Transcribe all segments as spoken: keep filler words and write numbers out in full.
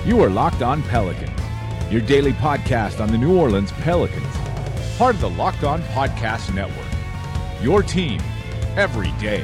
You are Locked On Pelicans, your daily podcast on the New Orleans Pelicans, part of the Locked On Podcast Network, your team every day.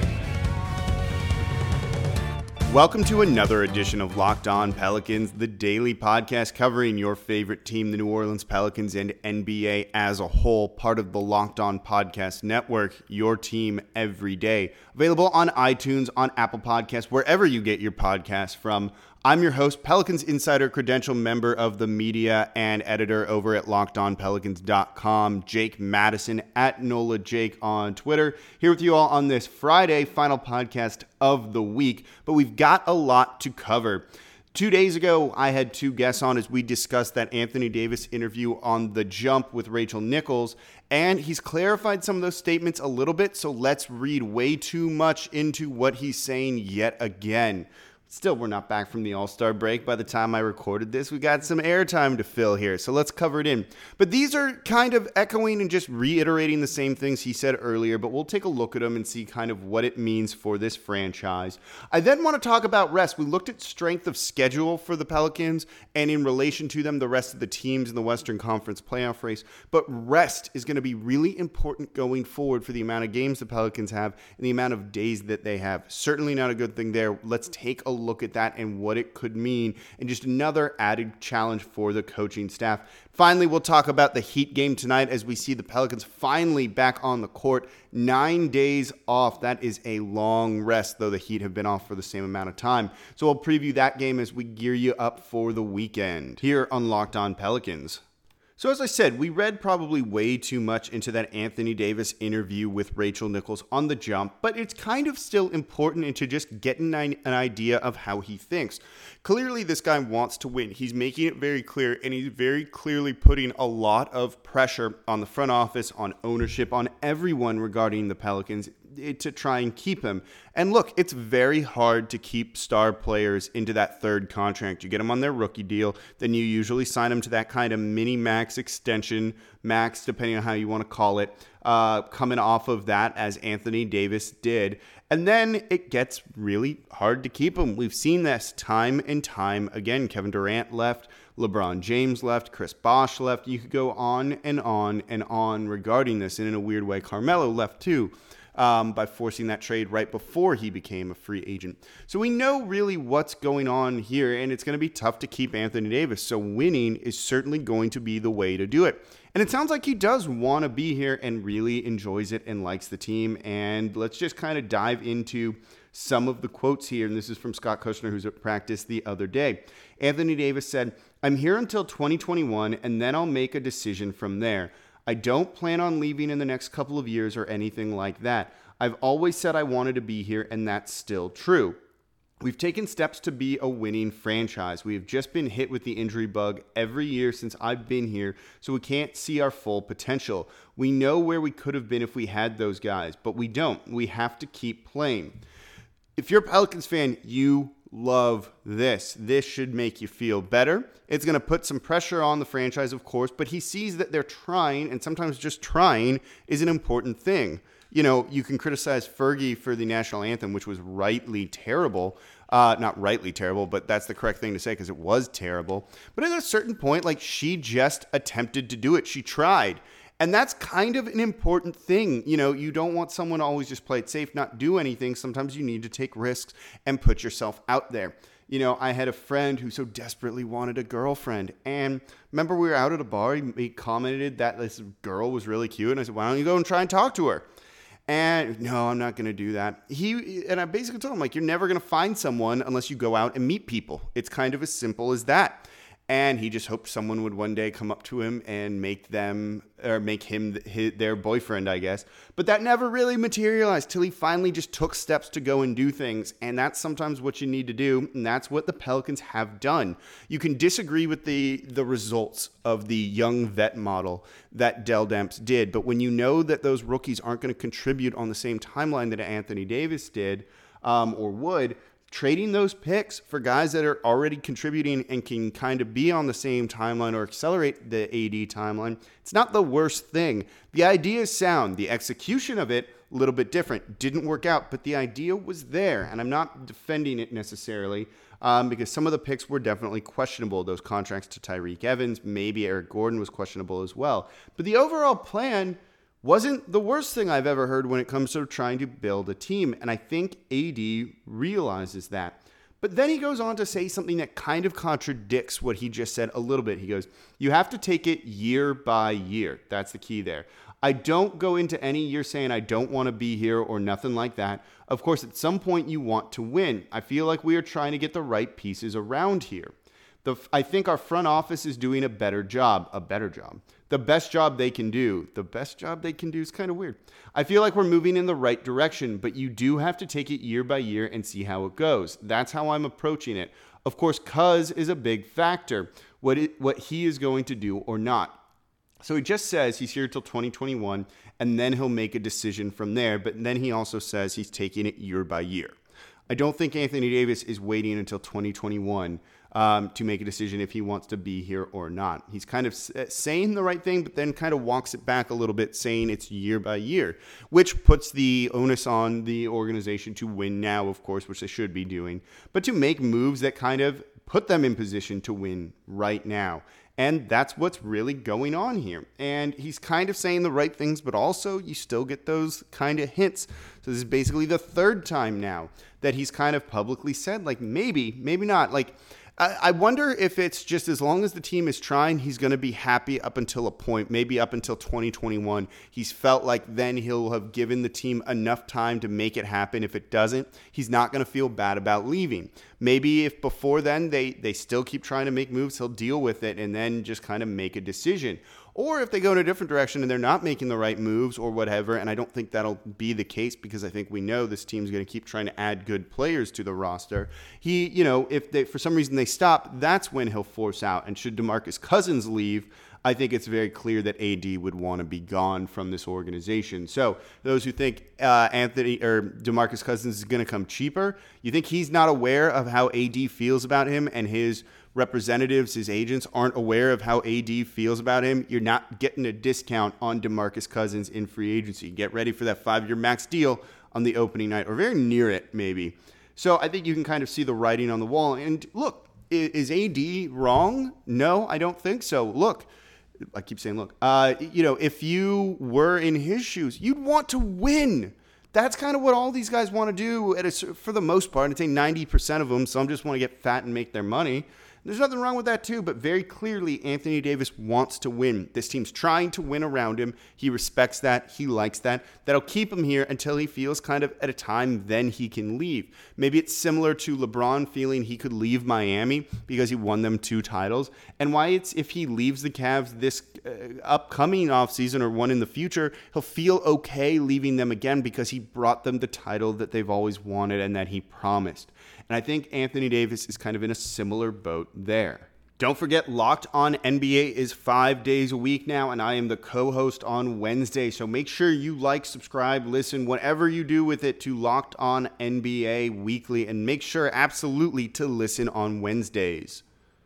Welcome to another edition of Locked On Pelicans, the daily podcast covering your favorite team, the New Orleans Pelicans, and N B A as a whole, part of the Locked On Podcast Network, your team every day. Available on iTunes, on Apple Podcasts, wherever you get your podcasts from. I'm your host, Pelicans Insider Credential, member of the media and editor over at locked on pelicans dot com, Jake Madison at Nola Jake on Twitter. Here with you all on this Friday, final podcast of the week, but we've got a lot to cover. Two days ago, I had two guests on as we discussed that Anthony Davis interview on The Jump with Rachel Nichols, and he's clarified some of those statements a little bit, so let's read way too much into what he's saying yet again. Still, we're not back from the All-Star break. By the time I recorded this, we got some airtime to fill here, so let's cover it in. But these are kind of echoing and just reiterating the same things he said earlier, but we'll take a look at them and see kind of what it means for this franchise. I then want to talk about rest. We looked at strength of schedule for the Pelicans, and in relation to them, the rest of the teams in the Western Conference playoff race. But rest is going to be really important going forward for the amount of games the Pelicans have and the amount of days that they have. Certainly not a good thing there. Let's take a look at that and what it could mean, and just another added challenge for the coaching staff. Finally, we'll talk about the Heat game tonight as we see the Pelicans finally back on the court. Nine days off. That is a long rest, though the Heat have been off for the same amount of time. So we'll preview that game as we gear you up for the weekend here on Locked On Pelicans. So as I said, we read probably way too much into that Anthony Davis interview with Rachel Nichols on The Jump, but it's kind of still important into just getting an idea of how he thinks. Clearly, this guy wants to win. He's making it very clear, and he's very clearly putting a lot of pressure on the front office, on ownership, on everyone regarding the Pelicans to try and keep him. And look, it's very hard to keep star players into that third contract. You get them on their rookie deal, then you usually sign them to that kind of mini max extension, max depending on how you want to call it, uh, coming off of that as Anthony Davis did. And then it gets really hard to keep them. We've seen this time and time again. Kevin Durant left, LeBron James left, Chris Bosh left. You could go on and on and on regarding this. And in a weird way, Carmelo left too. Um, by forcing that trade right before he became a free agent. So we know really what's going on here, and it's going to be tough to keep Anthony Davis. So winning is certainly going to be the way to do it. And it sounds like he does want to be here and really enjoys it and likes the team. And let's just kind of dive into some of the quotes here. And this is from Scott Kushner, who's at practice the other day. Anthony Davis said, "I'm here until twenty twenty-one, and then I'll make a decision from there. I don't plan on leaving in the next couple of years or anything like that. I've always said I wanted to be here, and that's still true. We've taken steps to be a winning franchise. We have just been hit with the injury bug every year since I've been here, so we can't see our full potential. We know where we could have been if we had those guys, but we don't. We have to keep playing." If you're a Pelicans fan, you love this. This should make you feel better. It's going to put some pressure on the franchise, of course, but he sees that they're trying, and sometimes just trying is an important thing. You know, you can criticize Fergie for the national anthem, which was rightly terrible. Uh, not rightly terrible, but that's the correct thing to say because it was terrible. But at a certain point, like, she just attempted to do it. She tried. And that's kind of an important thing. You know, you don't want someone to always just play it safe, not do anything. Sometimes you need to take risks and put yourself out there. You know, I had a friend who so desperately wanted a girlfriend. And remember, we were out at a bar. He, he commented that this girl was really cute. And I said, why don't you go and try and talk to her? And no, I'm not going to do that. He and I basically told him, like, you're never going to find someone unless you go out and meet people. It's kind of as simple as that. And he just hoped someone would one day come up to him and make them, or make him his, their boyfriend, I guess. But that never really materialized till he finally just took steps to go and do things. And that's sometimes what you need to do. And that's what the Pelicans have done. You can disagree with the, the results of the young vet model that Dell Demps did. But when you know that those rookies aren't going to contribute on the same timeline that Anthony Davis did, um, or would, trading those picks for guys that are already contributing and can kind of be on the same timeline or accelerate the A D timeline, it's not the worst thing. The idea is sound. The execution of it, a little bit different. Didn't work out, but the idea was there, and I'm not defending it necessarily um, because some of the picks were definitely questionable. Those contracts to Tyreek Evans, maybe Eric Gordon was questionable as well. But the overall plan wasn't the worst thing I've ever heard when it comes to trying to build a team, and I think A D realizes that. But then he goes on to say something that kind of contradicts what he just said a little bit. He goes, you have to take it year by year. That's the key there. I don't go into any year saying I don't want to be here or nothing like that. Of course, at some point you want to win. I feel like we are trying to get the right pieces around here. The, I think our front office is doing a better job, a better job. The best job they can do. The best job they can do is kind of weird. I feel like we're moving in the right direction, but you do have to take it year by year and see how it goes. That's how I'm approaching it. Of course, Cuz is a big factor, what it, what he is going to do or not. So he just says he's here till twenty twenty-one, and then he'll make a decision from there. But then he also says he's taking it year by year. I don't think Anthony Davis is waiting until twenty twenty-one um, to make a decision if he wants to be here or not. He's kind of saying the right thing, but then kind of walks it back a little bit, saying it's year by year, which puts the onus on the organization to win now, of course, which they should be doing, but to make moves that kind of put them in position to win right now. And that's what's really going on here. And he's kind of saying the right things, but also you still get those kind of hints. So this is basically the third time now that he's kind of publicly said, like, maybe, maybe not. Like, I, I wonder if it's just as long as the team is trying, he's going to be happy up until a point, maybe up until twenty twenty-one. He's felt like then he'll have given the team enough time to make it happen. If it doesn't, he's not going to feel bad about leaving. Maybe if before then they, they still keep trying to make moves, he'll deal with it and then just kind of make a decision. Or if they go in a different direction and they're not making the right moves or whatever, and I don't think that'll be the case because I think we know this team's going to keep trying to add good players to the roster. He, you know, if they for some reason they stop, that's when he'll force out. And should DeMarcus Cousins leave, I think it's very clear that A D would want to be gone from this organization. So those who think uh, Anthony or DeMarcus Cousins is going to come cheaper, you think he's not aware of how A D feels about him and his representatives, his agents aren't aware of how A D feels about him, you're not getting a discount on DeMarcus Cousins in free agency. Get ready for that five-year max deal on the opening night or very near it maybe. So I think you can kind of see the writing on the wall. And look, is A D wrong? No, I don't think so. Look, I keep saying look. Uh, you know, if you were in his shoes, you'd want to win. That's kind of what all these guys want to do at a, for the most part. I'd say ninety percent of them. Some just want to get fat and make their money. There's nothing wrong with that too, but very clearly Anthony Davis wants to win. This team's trying to win around him. He respects that. He likes that. That'll keep him here until he feels kind of at a time then he can leave. Maybe it's similar to LeBron feeling he could leave Miami because he won them two titles. And why it's if he leaves the Cavs this uh, upcoming offseason or one in the future, he'll feel okay leaving them again because he brought them the title that they've always wanted and that he promised. And I think Anthony Davis is kind of in a similar boat there. Don't forget, Locked On N B A is five days a week now, and I am the co-host on Wednesday. So make sure you like, subscribe, listen, whatever you do with it to Locked On N B A Weekly, and make sure absolutely to listen on Wednesdays.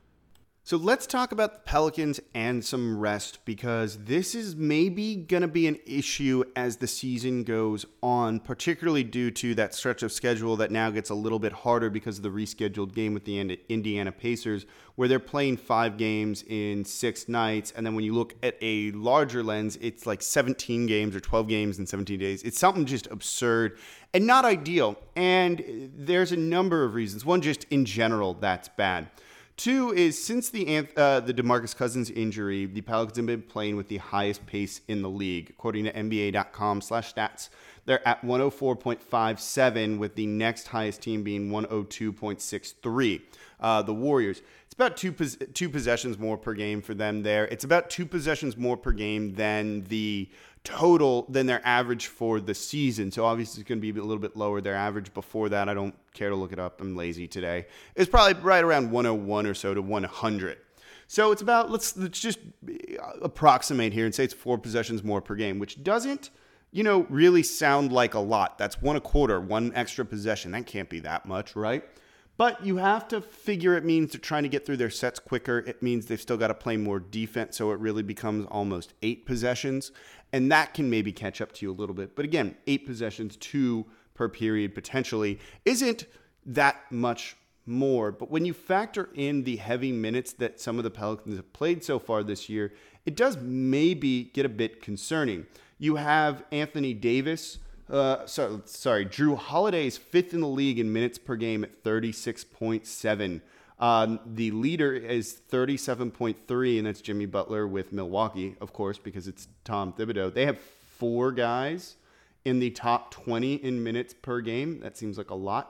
So let's talk about the Pelicans and some rest, because this is maybe going to be an issue as the season goes on, particularly due to that stretch of schedule that now gets a little bit harder because of the rescheduled game with the Indiana Pacers, where they're playing five games in six nights. And then when you look at a larger lens, it's like seventeen games or twelve games in seventeen days. It's something just absurd and not ideal. And there's a number of reasons. One, just in general, that's bad. Two is since the uh, the DeMarcus Cousins injury, the Pelicans have been playing with the highest pace in the league. According to N B A dot com slash stats, they're at one oh four point five seven, with the next highest team being one oh two point six three. Uh, the Warriors. It's about two pos- two possessions more per game for them there. It's about two possessions more per game than the total, than their average for the season. So obviously it's going to be a little bit lower. Their average before that, I don't care to look it up. I'm lazy today. It's probably right around one oh one or so to one hundred. So it's about, let's, let's just approximate here and say it's four possessions more per game, which doesn't, you know, really sound like a lot. That's one a quarter, one extra possession. That can't be that much, right? But you have to figure it means they're trying to get through their sets quicker. It means they've still got to play more defense, so it really becomes almost eight possessions. And that can maybe catch up to you a little bit. But again, eight possessions, two per period potentially, isn't that much more. But when you factor in the heavy minutes that some of the Pelicans have played so far this year, it does maybe get a bit concerning. You have Anthony Davis, uh, sorry, sorry, Jrue Holiday is fifth in the league in minutes per game at thirty-six point seven. Um, the leader is thirty-seven point three, and that's Jimmy Butler with Milwaukee, of course, because it's Tom Thibodeau. They have four guys in the top twenty in minutes per game. That seems like a lot.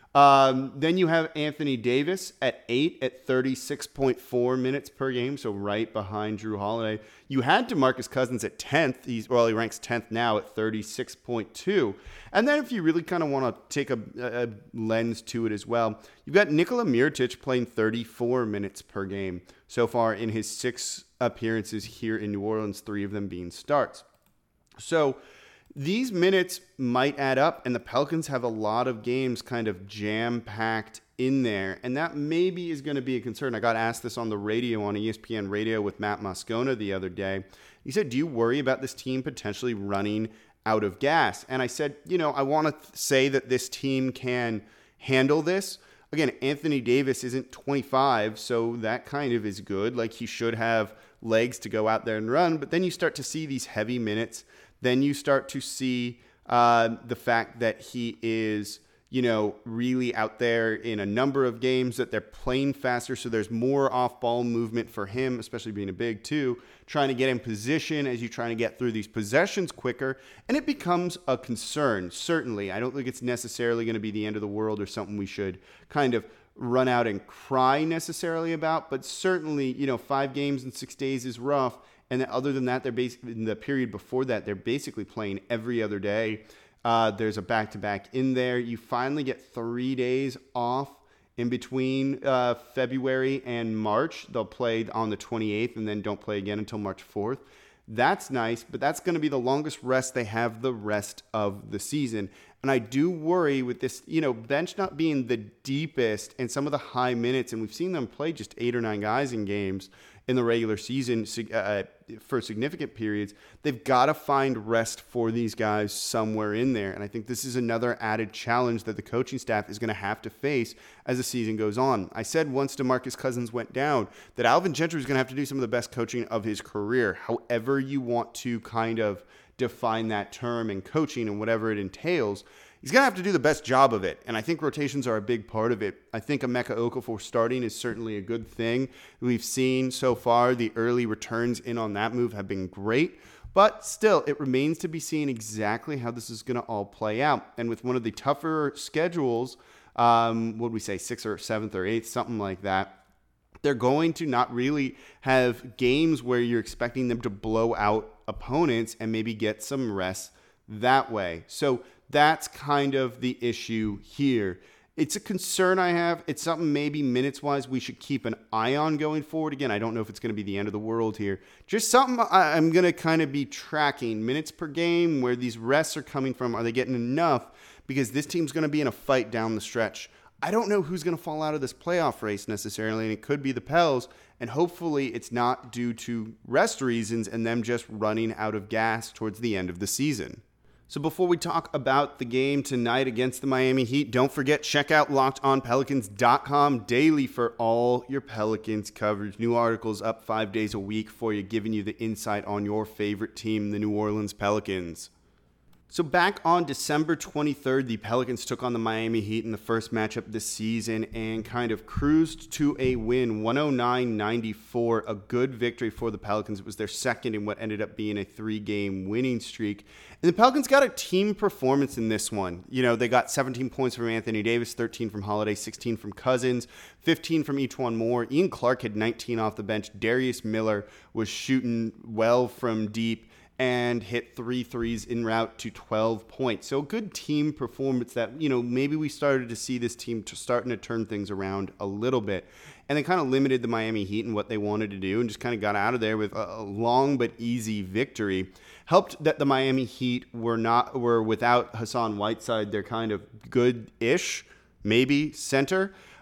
Um, then you have Anthony Davis at eight at thirty-six point four minutes per game, so right behind Jrue Holiday. You had DeMarcus Cousins at tenth. He's, well, he ranks tenth now at thirty-six point two. And then if you really kind of want to take a, a lens to it as well, you've got Nikola Mirotic playing thirty-four minutes per game so far in his six appearances here in New Orleans, three of them being starts. So these minutes might add up, and the Pelicans have a lot of games kind of jam-packed in there, and that maybe is going to be a concern. I got asked this on the radio, on E S P N Radio with Matt Moscona the other day. He said, do you worry about this team potentially running out of gas? And I said, you know, I want to th- say that this team can handle this. Again, Anthony Davis isn't twenty-five, so that kind of is good. Like, he should have legs to go out there and run, but then you start to see these heavy minutes. Then you start to see uh, the fact that he is, you know, really out there in a number of games, that they're playing faster, so there's more off-ball movement for him, especially being a big too, trying to get in position as you're trying to get through these possessions quicker, and it becomes a concern, certainly. I don't think it's necessarily going to be the end of the world or something we should kind of run out and cry necessarily about, but certainly, you know, five games in six days is rough. And then other than that, they're basically, in the period before that, they're basically playing every other day. Uh, there's a back-to-back in there. You finally get three days off in between uh, February and March. They'll play on the twenty-eighth and then don't play again until March fourth. That's nice, but that's going to be the longest rest they have the rest of the season. And I do worry with this, you know, bench not being the deepest and some of the high minutes, and we've seen them play just eight or nine guys in games in the regular season uh, for significant periods. They've got to find rest for these guys somewhere in there. And I think this is another added challenge that the coaching staff is going to have to face as the season goes on. I said once DeMarcus Cousins went down that Alvin Gentry is going to have to do some of the best coaching of his career, however you want to kind of define that term and coaching and whatever it entails. He's going to have to do the best job of it, and I think rotations are a big part of it. I think Emeka Okafor starting is certainly a good thing. We've seen so far the early returns in on that move have been great, but still, it remains to be seen exactly how this is going to all play out. And with one of the tougher schedules, um, what would we say, sixth or seventh or eighth, something like that, they're going to not really have games where you're expecting them to blow out opponents and maybe get some rest that way. So that's kind of the issue here. It's a concern I have. It's something maybe minutes-wise we should keep an eye on going forward. Again, I don't know if it's going to be the end of the world here. Just something I'm going to kind of be tracking. Minutes per game, where these rests are coming from. Are they getting enough? Because this team's going to be in a fight down the stretch. I don't know who's going to fall out of this playoff race necessarily, and it could be the Pels, and hopefully it's not due to rest reasons and them just running out of gas towards the end of the season. So before we talk about the game tonight against the Miami Heat, don't forget, check out locked on pelicans dot com daily for all your Pelicans coverage. New articles up five days a week for you, giving you the insight on your favorite team, the New Orleans Pelicans. So back on December twenty-third, the Pelicans took on the Miami Heat in the first matchup this season and kind of cruised to a win, one oh nine ninety-four, a good victory for the Pelicans. It was their second in what ended up being a three-game winning streak. And the Pelicans got a team performance in this one. You know, they got seventeen points from Anthony Davis, thirteen from Holiday, sixteen from Cousins, fifteen from each one more. Ian Clark had nineteen off the bench. Darius Miller was shooting well from deep and hit three threes en route to twelve points. So a good team performance that, you know, maybe we started to see this team to starting to turn things around a little bit. And they kind of limited the Miami Heat and what they wanted to do and just kind of got out of there with a long but easy victory. Helped that the Miami Heat were not were without Hassan Whiteside, their kind of good-ish, maybe, center.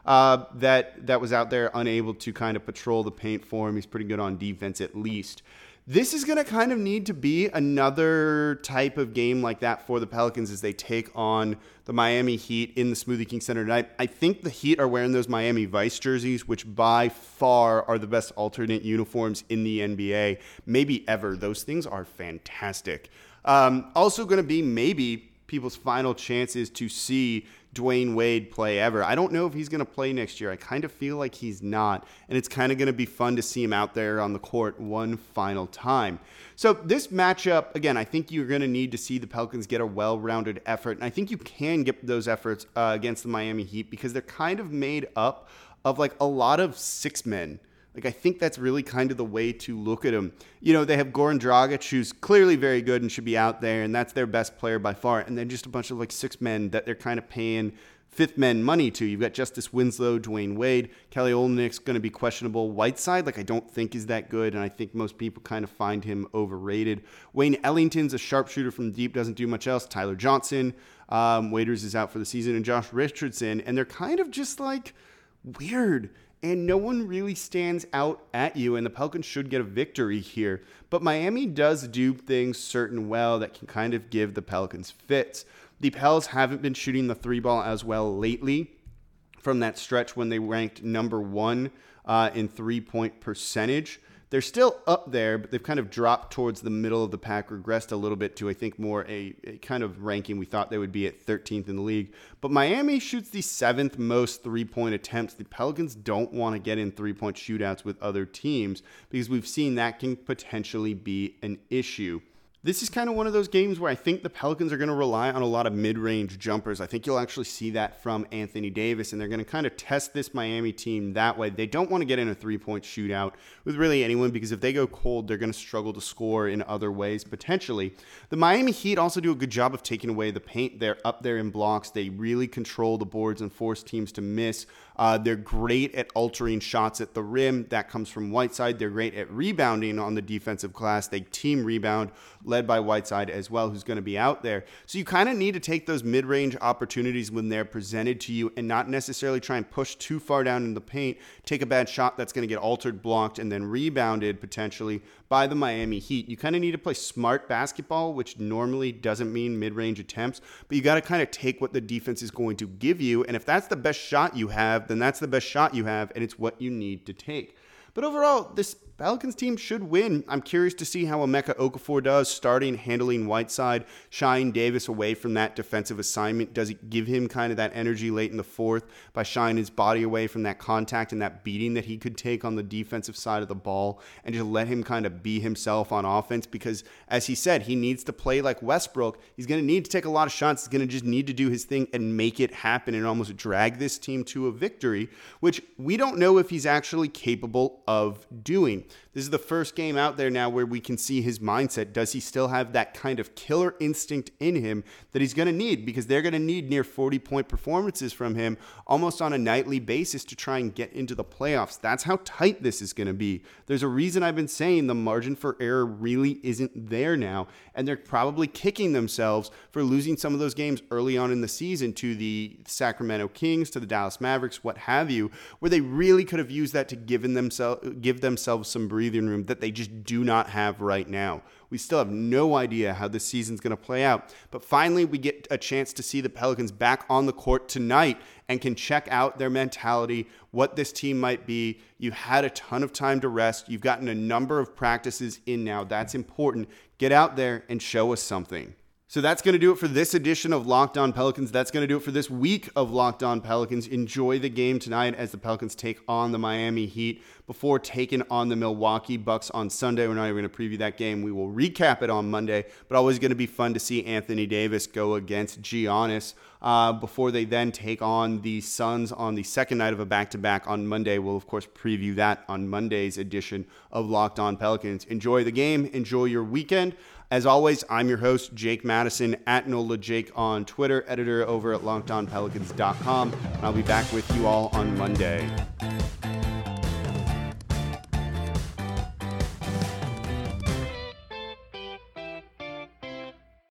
uh, that, that was out there unable to kind of patrol the paint for him. He's pretty good on defense at least. This is going to kind of need to be another type of game like that for the Pelicans as they take on the Miami Heat in the Smoothie King Center tonight. I think the Heat are wearing those Miami Vice jerseys, which by far are the best alternate uniforms in the N B A, maybe ever. Those things are fantastic. Um, also going to be maybe people's final chances to see Dwayne Wade play ever. I don't know if he's going to play next year. I kind of feel like he's not, and it's kind of going to be fun to see him out there on the court one final time. So this matchup, again, I think you're going to need to see the Pelicans get a well-rounded effort, and I think you can get those efforts uh, against the Miami Heat because they're kind of made up of like a lot of six men. Like, I think that's really kind of the way to look at them. You know, they have Goran Dragic, who's clearly very good and should be out there, and that's their best player by far. And then just a bunch of, like, six men that they're kind of paying fifth men money to. You've got Justice Winslow, Dwayne Wade. Kelly Olynyk's going to be questionable. Whiteside, like, I don't think is that good, and I think most people kind of find him overrated. Wayne Ellington's a sharpshooter from deep, doesn't do much else. Tyler Johnson, um, Waiters is out for the season, and Josh Richardson. And they're kind of just, like, weird. And no one really stands out at you, and the Pelicans should get a victory here. But Miami does do things certain well that can kind of give the Pelicans fits. The Pels haven't been shooting the three ball as well lately from that stretch when they ranked number one uh, in three-point percentage. They're still up there, but they've kind of dropped towards the middle of the pack, regressed a little bit to, I think, more a, a kind of ranking we thought they would be at thirteenth in the league. But Miami shoots the seventh most three-point attempts. The Pelicans don't want to get in three-point shootouts with other teams because we've seen that can potentially be an issue. This is kind of one of those games where I think the Pelicans are going to rely on a lot of mid-range jumpers. I think you'll actually see that from Anthony Davis, and they're going to kind of test this Miami team that way. They don't want to get in a three-point shootout with really anyone because if they go cold, they're going to struggle to score in other ways, potentially. The Miami Heat also do a good job of taking away the paint. They're up there in blocks. They really control the boards and force teams to miss. Uh, they're great at altering shots at the rim. That comes from Whiteside. They're great at rebounding on the defensive glass. They team rebound, led by Whiteside as well, who's going to be out there. So you kind of need to take those mid-range opportunities when they're presented to you and not necessarily try and push too far down in the paint, take a bad shot that's going to get altered, blocked, and then rebounded potentially by the Miami Heat. You kind of need to play smart basketball, which normally doesn't mean mid-range attempts, but you got to kind of take what the defense is going to give you, and if that's the best shot you have, then that's the best shot you have, and it's what you need to take. But overall, this Pelicans team should win. I'm curious to see how Emeka Okafor does, starting, handling Whiteside, shying Davis away from that defensive assignment. Does it give him kind of that energy late in the fourth by shying his body away from that contact and that beating that he could take on the defensive side of the ball and just let him kind of be himself on offense? Because, as he said, he needs to play like Westbrook. He's going to need to take a lot of shots. He's going to just need to do his thing and make it happen and almost drag this team to a victory, which we don't know if he's actually capable of doing. This is the first game out there now where we can see his mindset. Does he still have that kind of killer instinct in him that he's going to need? Because they're going to need near forty-point performances from him almost on a nightly basis to try and get into the playoffs. That's how tight this is going to be. There's a reason I've been saying the margin for error really isn't there now, and they're probably kicking themselves for losing some of those games early on in the season to the Sacramento Kings, to the Dallas Mavericks, what have you, where they really could have used that to give themselves, give themselves some breathing room that they just do not have right now. We still have no idea how this season's going to play out, but finally we get a chance to see the Pelicans back on the court tonight and can check out their mentality, what this team might be. You've had a ton of time to rest. You've gotten a number of practices in now. That's important. Get out there and show us something. So that's going to do it for this edition of Locked On Pelicans. That's going to do it for this week of Locked On Pelicans. Enjoy the game tonight as the Pelicans take on the Miami Heat before taking on the Milwaukee Bucks on Sunday. We're not even going to preview that game. We will recap it on Monday, but always going to be fun to see Anthony Davis go against Giannis uh, before they then take on the Suns on the second night of a back-to-back on Monday. We'll, of course, preview that on Monday's edition of Locked On Pelicans. Enjoy the game. Enjoy your weekend. As always, I'm your host, Jake Madison, at Nola Jake on Twitter, editor over at locked on pelicans dot com. And I'll be back with you all on Monday.